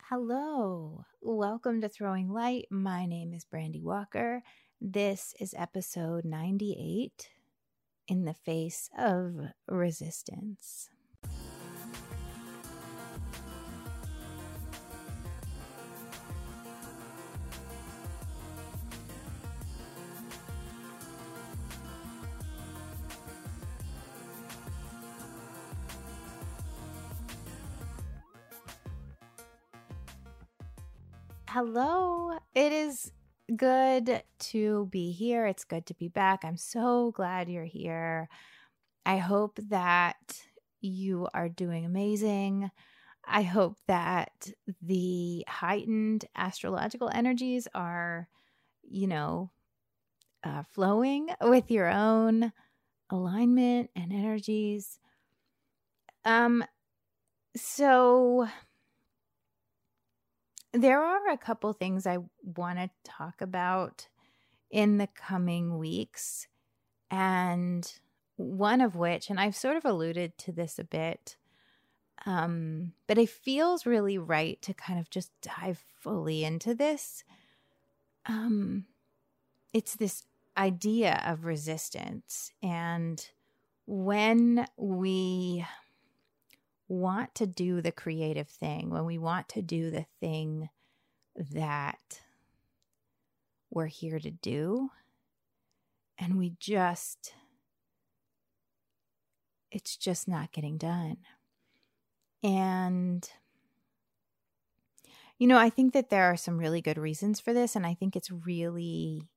Hello, welcome to Throwing Light. My name is Brandy Walker. This is episode 98, In the Face of Resistance. Hello, it is good to be here. It's good to be back. I'm so glad you're here. I hope that you are doing amazing. I hope that the heightened astrological energies are, flowing with your own alignment and energies. So there are a couple things I want to talk about in the coming weeks, and one of which, and I've sort of alluded to this a bit, but it feels really right to kind of just dive fully into this. It's this idea of resistance, and when we want to do the creative thing, when we want to do the thing that we're here to do, and it's just not getting done. And, I think that there are some really good reasons for this, and I think it's really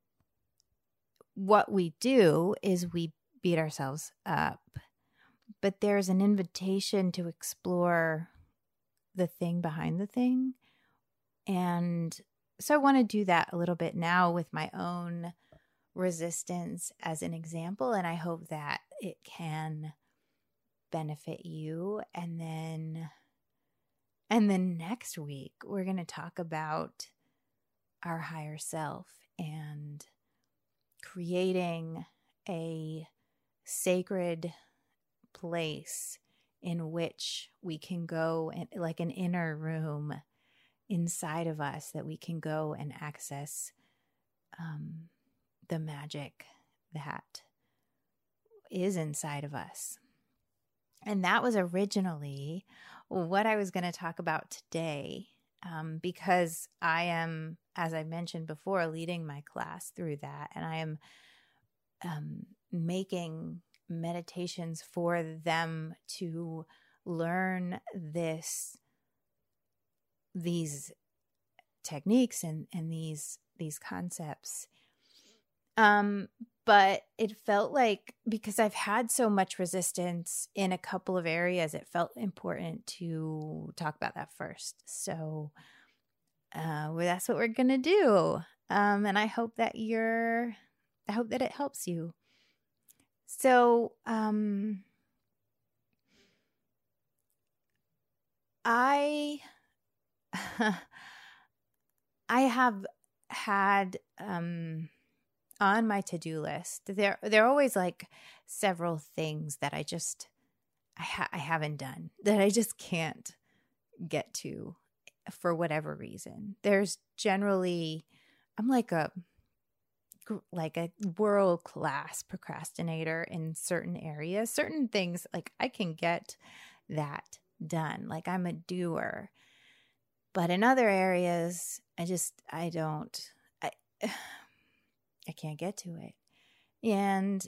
what we do is we beat ourselves up. But there's an invitation to explore the thing behind the thing. And so I want to do that a little bit now with my own resistance as an example. And I hope that it can benefit you. And then next week, we're going to talk about our higher self and creating a sacred place in which we can go, and like an inner room inside of us that we can go and access the magic that is inside of us. And that was originally what I was going to talk about today, because I am, as I mentioned before, leading my class through that, and I am making meditations for them to learn these techniques and these concepts. But it felt like, because I've had so much resistance in a couple of areas, it felt important to talk about that first. So that's what we're gonna do. And I hope that it helps you. So, I have had, on my to-do list, there are always like several things that I haven't done, that I just can't get to for whatever reason. There's generally, I'm like a world-class procrastinator in certain areas. Certain things, like, I can get that done. Like, I'm a doer. But in other areas, I can't get to it. And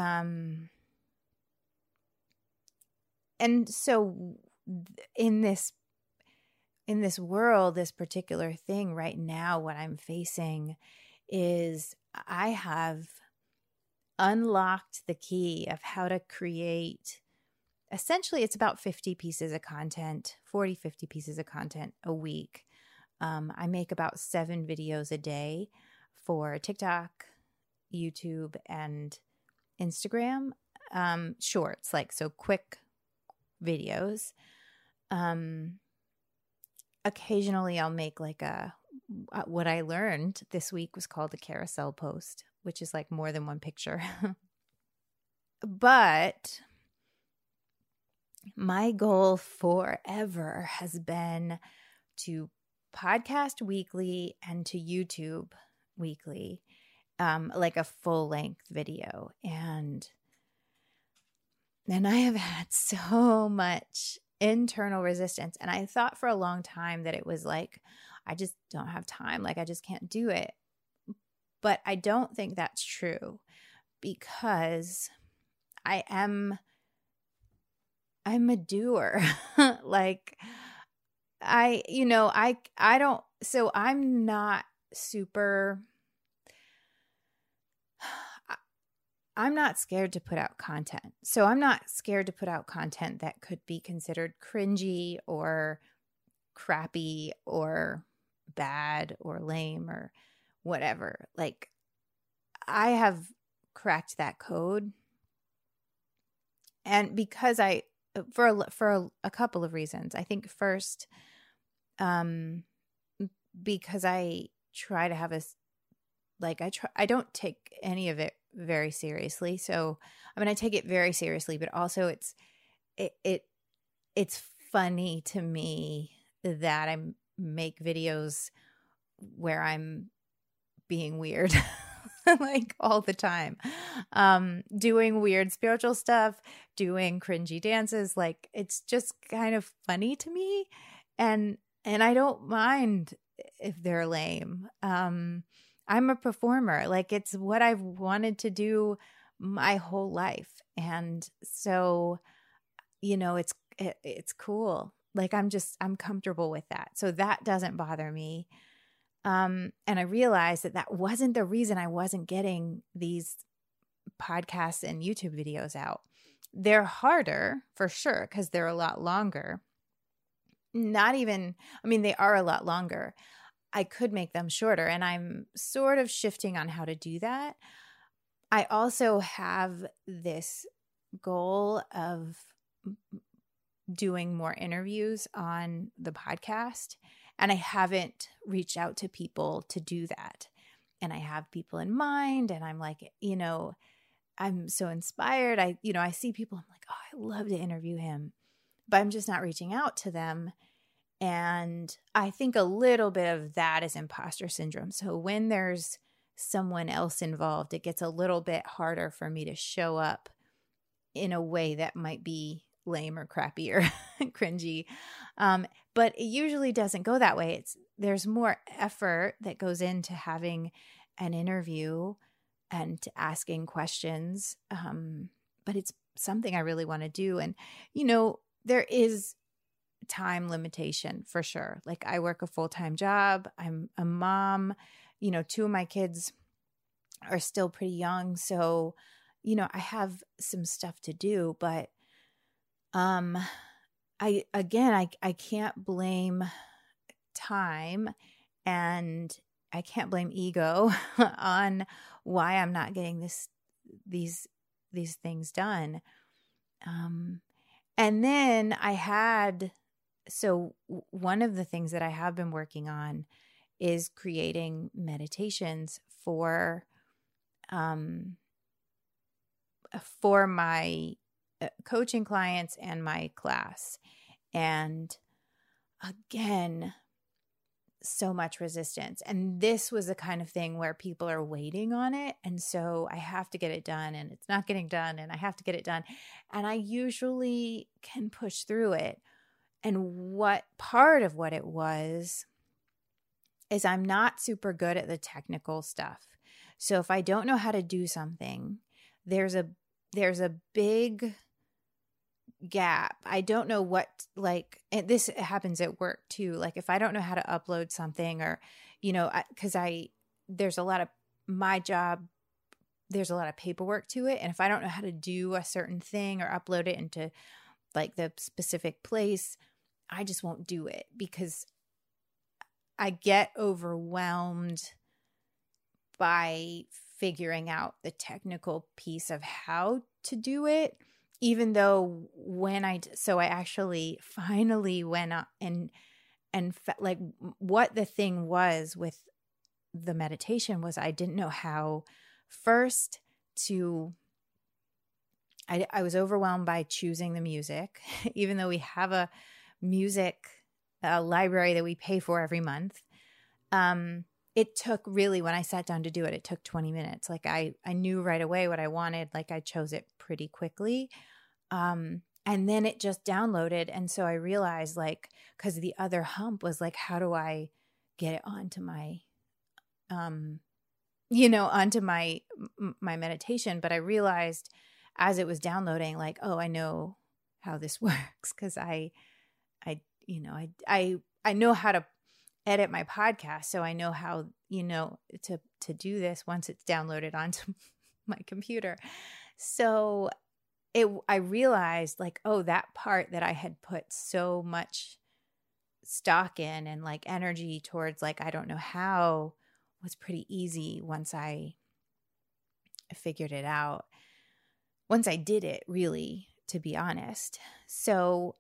so in this world, this particular thing right now, what I'm facing is I have unlocked the key of how to create. Essentially, it's about 50 pieces of content, 50 pieces of content a week. I make about 7 videos a day for TikTok, YouTube, and Instagram. Shorts, so quick videos. Occasionally I'll make what I learned this week was called a carousel post, which is like more than one picture. But my goal forever has been podcast weekly and to YouTube weekly, like a full length video. And I have had so much internal resistance. And I thought for a long time that it was like, I just don't have time. Like, I just can't do it. But I don't think that's true, because I'm a doer. Like, I don't, so I'm not super, I'm not scared to put out content. So I'm not scared to put out content that could be considered cringy or crappy or bad or lame or whatever. Like, I have cracked that code. And because for a couple of reasons. I think first, because I try to have I don't take any of it very seriously. So, I mean, I take it very seriously, but also it's funny to me that I make videos where I'm being weird like all the time, doing weird spiritual stuff, doing cringy dances. Like, it's just kind of funny to me, and I don't mind if they're lame. I'm a performer. Like, it's what I've wanted to do my whole life, and so it's cool. Like, I'm comfortable with that, so that doesn't bother me. And I realized that wasn't the reason I wasn't getting these podcasts and YouTube videos out. They're harder for sure, because they're a lot longer. They are a lot longer. I could make them shorter, and I'm sort of shifting on how to do that. I also have this goal of doing more interviews on the podcast, and I haven't reached out to people to do that. And I have people in mind, and I'm like, I'm so inspired. I see people, I'm like, oh, I love to interview him, but I'm just not reaching out to them. And I think a little bit of that is imposter syndrome. So when there's someone else involved, it gets a little bit harder for me to show up in a way that might be lame or crappy or cringy. But it usually doesn't go that way. There's more effort that goes into having an interview and to asking questions. But it's something I really want to do. And, there is time limitation for sure. Like, I work a full-time job. I'm a mom. 2 of my kids are still pretty young. So, I have some stuff to do, but I can't blame time, and I can't blame ego on why I'm not getting these things done. And then one of the things that I have been working on is creating meditations for my coaching clients and my class. And again, so much resistance. And this was the kind of thing where people are waiting on it. And so I have to get it done, and it's not getting done, and I have to get it done. And I usually can push through it. And part of what it was is I'm not super good at the technical stuff. So if I don't know how to do something, there's a big gap. I don't know and this happens at work too. Like, if I don't know how to upload something, or, because there's a lot of my job, there's a lot of paperwork to it. And if I don't know how to do a certain thing or upload it into like the specific place, I just won't do it, because I get overwhelmed by figuring out the technical piece of how to do it. Even though I actually finally went up and like, what the thing was with the meditation was, I didn't know how first to, I was overwhelmed by choosing the music, even though we have a music library that we pay for every month. It took really, when I sat down to do it, it took 20 minutes. Like I knew right away what I wanted. Like I chose it pretty quickly. And then it just downloaded. And so I realized, like, because the other hump was like, how do I get it onto my, onto my meditation? But I realized as it was downloading, like, oh, I know how this works, because I know how to edit my podcast, so I know how to do this once it's downloaded onto my computer. So I realized, like, oh, that part that I had put so much stock in and like energy towards, like, I don't know how, was pretty easy once I figured it out. Once I did it, really, to be honest. So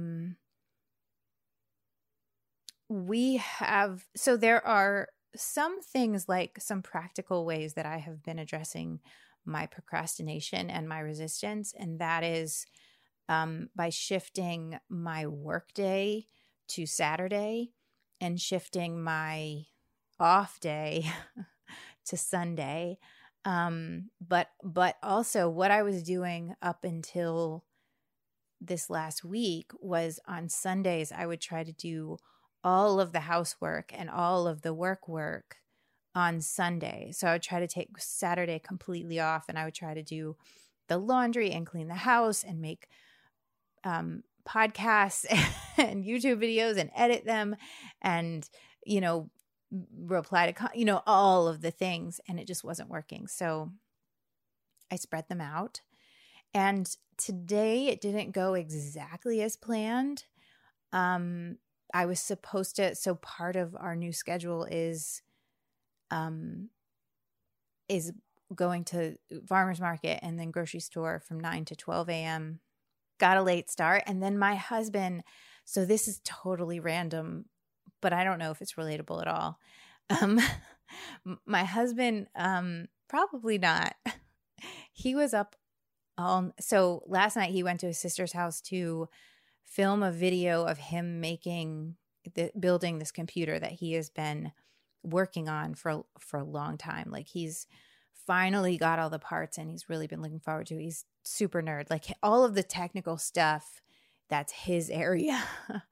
there are some things, like some practical ways that I have been addressing my procrastination and my resistance. And that is by shifting my workday to Saturday and shifting my off day to Sunday. But also what I was doing up until this last week was on Sundays, I would try to do all of the housework and all of the work on Sunday. So I would try to take Saturday completely off, and I would try to do the laundry and clean the house and make podcasts and YouTube videos and edit them and, reply to, all of the things. And it just wasn't working. So I spread them out. And today it didn't go exactly as planned. I was supposed to, so part of our new schedule is going to farmer's market and then grocery store from 9 to 12 a.m. Got a late start. And then my husband, so this is totally random, but I don't know if it's relatable at all. My husband, probably not. He was up so last night he went to his sister's house to film a video of him building this computer that he has been working on for a long time. Like, he's finally got all the parts and he's really been looking forward to it. He's super nerd. Like, all of the technical stuff, that's his area.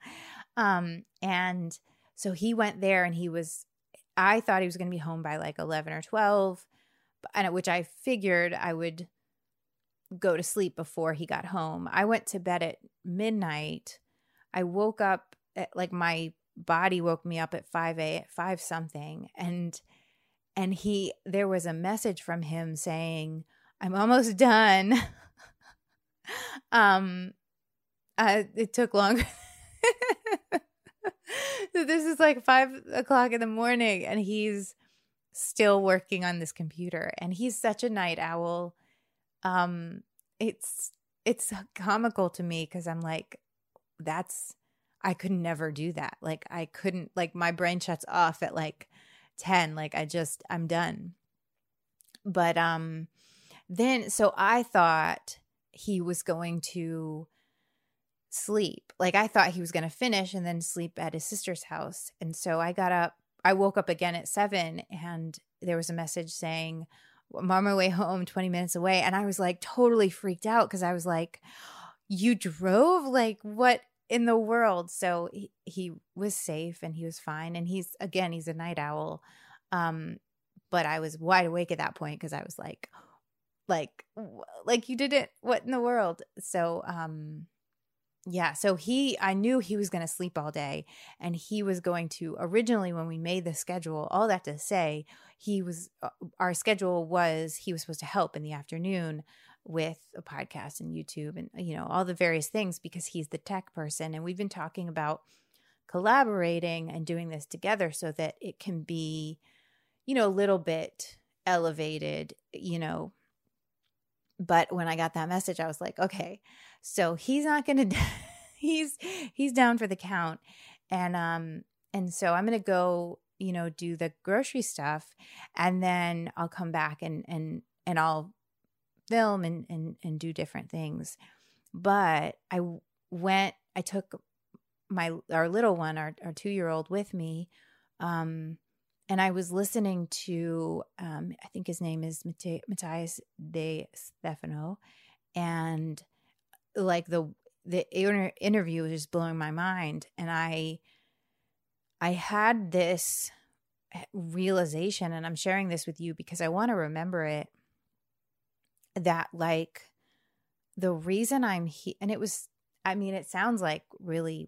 And so he went there, and I thought he was going to be home by like 11 or 12, which I figured I would go to sleep before he got home. I went to bed at midnight. I woke up at, my body woke me up at 5 something. And there was a message from him saying, I'm almost done. It took longer. So this is like 5 o'clock in the morning, and he's still working on this computer, and he's such a night owl. It's comical to me, because I'm like, I could never do that. Like, I couldn't, like, my brain shuts off at like 10. Like, I'm done. But then, so I thought he was going to sleep. Like, I thought he was going to finish and then sleep at his sister's house. And so I woke up again at 7, and there was a message saying, I'm on my way home, 20 minutes away. And I was like totally freaked out, because I was like, you drove? Like, what in the world? So he was safe and he was fine. And he's a night owl. But I was wide awake at that point, because I was like, you did it. What in the world? So, yeah. So I knew he was going to sleep all day, and he was going to, originally when we made the schedule, all that to say, our schedule was, he was supposed to help in the afternoon with a podcast and YouTube and, all the various things, because he's the tech person. And we've been talking about collaborating and doing this together so that it can be, a little bit elevated, But when I got that message, I was like, okay, so he's not going to, he's down for the count. And so I'm going to go, do the grocery stuff, and then I'll come back and I'll film and do different things. But I took our little one, our 2-year-old with me. And I was listening to, I think his name is Matthias De Stefano. And like the interview was just blowing my mind. And I had this realization, and I'm sharing this with you because I want to remember it, that like the reason I'm here, and it was, I mean, it sounds like really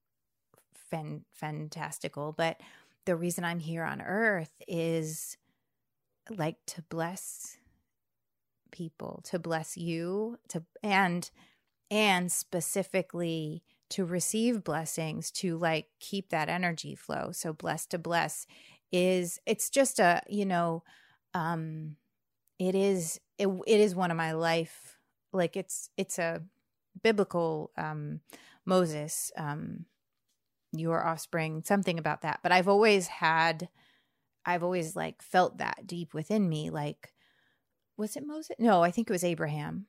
fantastical, but the reason I'm here on earth is like to bless people, to bless you, and specifically to receive blessings, to like keep that energy flow. So blessed to bless it's just a, it is one of my life, like it's a biblical, Moses, your offspring, something about that. But I've always like felt that deep within me. Like, was it Moses? No, I think it was Abraham.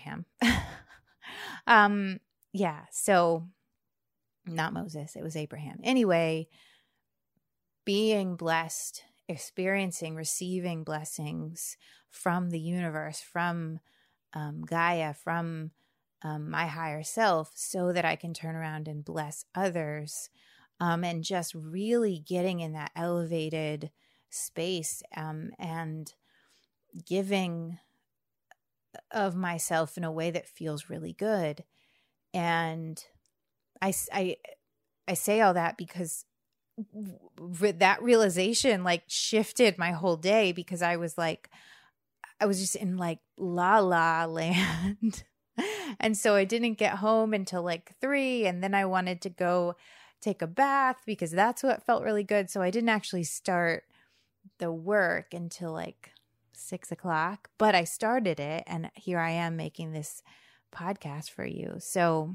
Yeah. So not Moses, it was Abraham. Anyway, being blessed, experiencing, receiving blessings from the universe, from Gaia, from my higher self, so that I can turn around and bless others, and just really getting in that elevated space, and giving of myself in a way that feels really good. And I say all that because that realization like shifted my whole day, because I was just in like la la land. And so I didn't get home until like 3. And then I wanted to go take a bath because that's what felt really good. So I didn't actually start the work until like 6 o'clock, but I started it. And here I am making this podcast for you. So,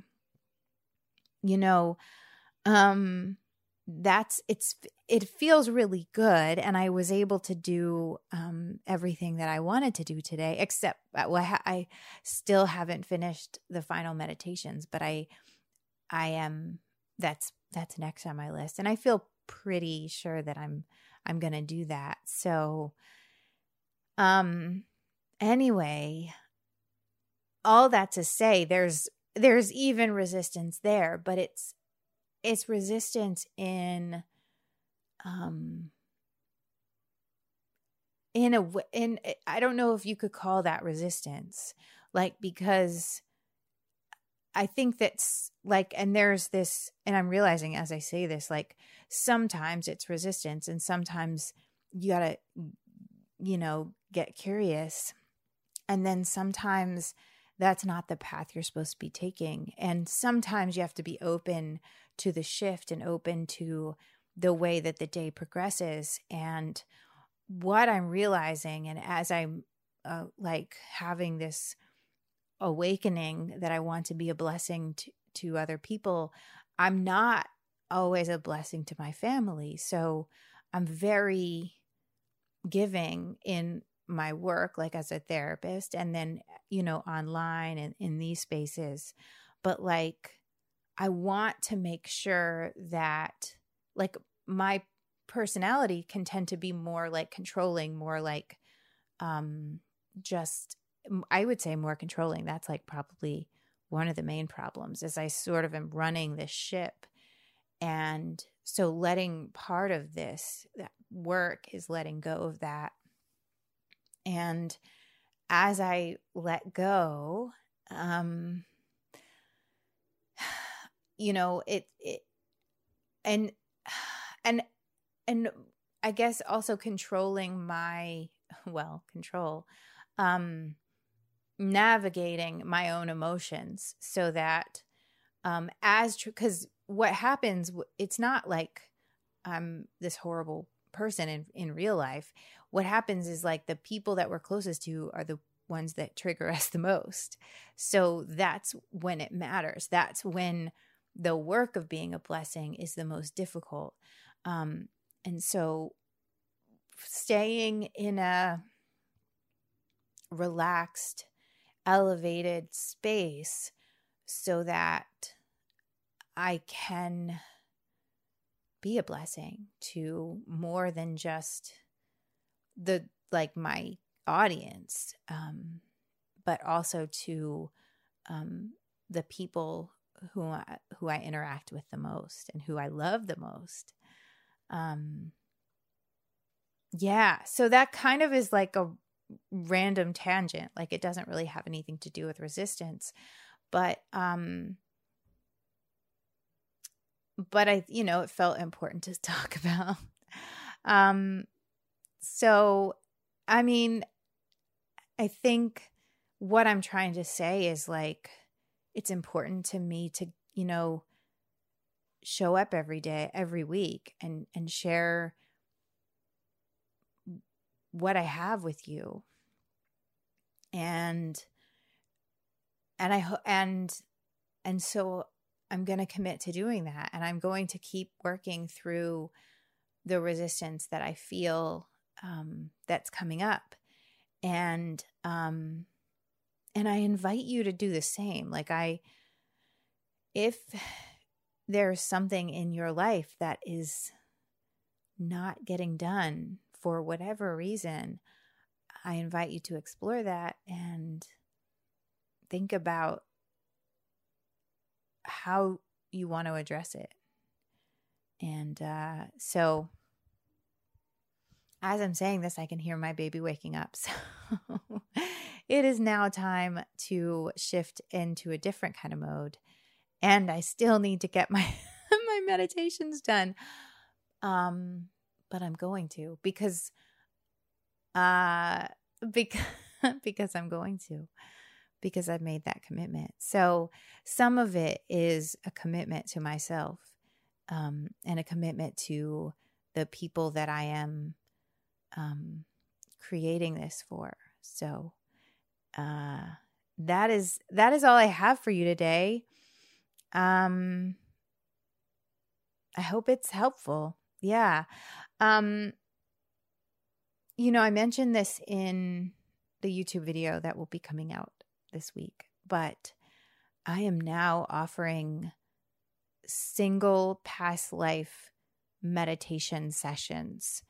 it feels really good. And I was able to do everything that I wanted to do today, except I still haven't finished the final meditations, but I am, that's next on my list. And I feel pretty sure that I'm going to do that. So, anyway, all that to say, there's even resistance there, but it's resistance in I don't know if you could call that resistance, like, because I think that's like, and there's this, and I'm realizing as I say this, like sometimes it's resistance and sometimes you gotta, get curious. And then sometimes that's not the path you're supposed to be taking. And sometimes you have to be open to the shift and open to the way that the day progresses. And what I'm realizing, and as I'm like having this awakening that I want to be a blessing to other people, I'm not always a blessing to my family. So I'm very giving in my work, like as a therapist, and then, online and in these spaces. But like, I want to make sure that like my personality can tend to be more like controlling, more like, just, I would say more controlling. That's like probably one of the main problems, is I sort of am running this ship. And so letting part of this that work is letting go of that. And as I let go, and I guess also controlling navigating my own emotions, so that, because what happens, it's not like I'm this horrible person in real life. What happens is like the people that we're closest to are the ones that trigger us the most. So that's when it matters. That's when the work of being a blessing is the most difficult. And so staying in a relaxed, elevated space so that I can be a blessing to more than just my audience, but also to the people who I interact with the most and who I love the most. So that kind of is like a random tangent. Like, it doesn't really have anything to do with resistance, but I, it felt important to talk about. So, I mean, I think what I'm trying to say is, like, it's important to me to, show up every day, every week, and share what I have with you. And so I'm going to commit to doing that. And I'm going to keep working through the resistance that I feel that's coming up. And I invite you to do the same. Like, if there's something in your life that is not getting done for whatever reason, I invite you to explore that and think about how you want to address it. And so as I'm saying this, I can hear my baby waking up. So it is now time to shift into a different kind of mode. And I still need to get my my meditations done. But I'm going to, because I'm going to, because I've made that commitment. So some of it is a commitment to myself, and a commitment to the people that I am creating this for. So that is all I have for you today. I hope it's helpful. Yeah. I mentioned this in the YouTube video that will be coming out this week, but I am now offering single past life meditation sessions.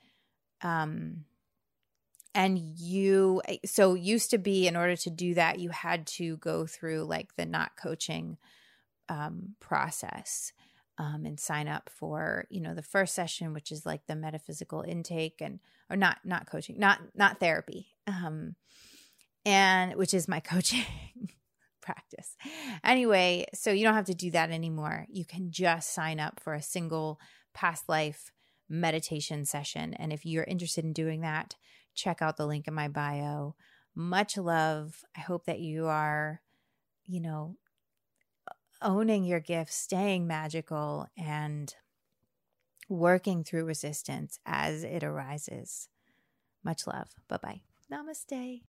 And used to be, in order to do that, you had to go through like the Not Coaching process, and sign up for, the first session, which is like the metaphysical intake, or not coaching, not therapy, and which is my coaching practice. Anyway, so you don't have to do that anymore. You can just sign up for a single past life meditation session. And if you're interested in doing that, check out the link in my bio. Much love. I hope that you are, owning your gifts, staying magical, and working through resistance as it arises. Much love. Bye-bye. Namaste.